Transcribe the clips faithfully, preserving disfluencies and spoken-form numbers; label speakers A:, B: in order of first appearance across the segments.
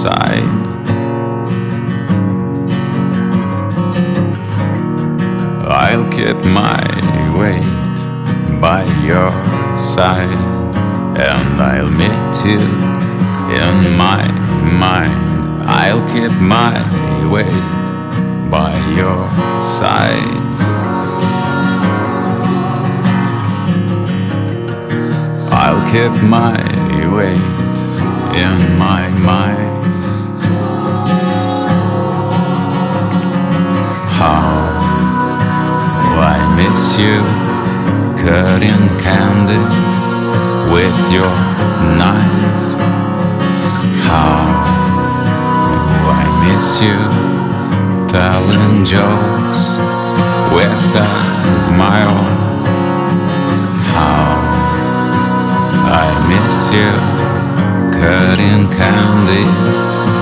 A: side. I'll keep my weight by your side, and I'll meet you in my mind. I'll keep my weight by your side. I'll keep my weight in my mind. How I miss you, cutting candies with your knife. How I miss you, telling jokes with a smile. How I miss you, cutting candies.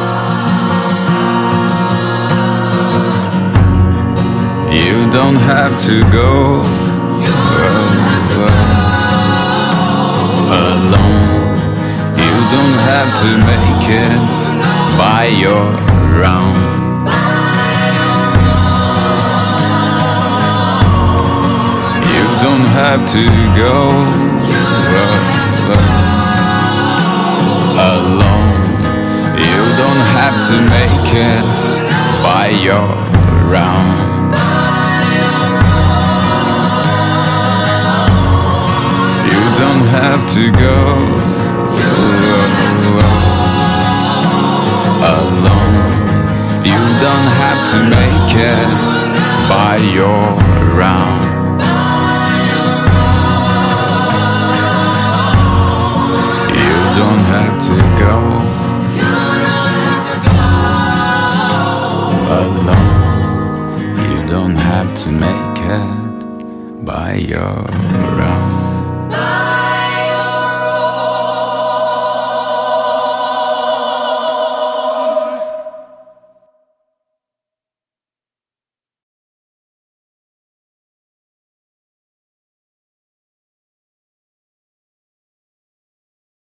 A: You don't have to go alone. You don't have to make it by your own. You don't have to go alone. You don't have to make it by your own. You don't have to go alone. You don't have to make it by your own. You don't have to go alone. You don't have to make it by your own.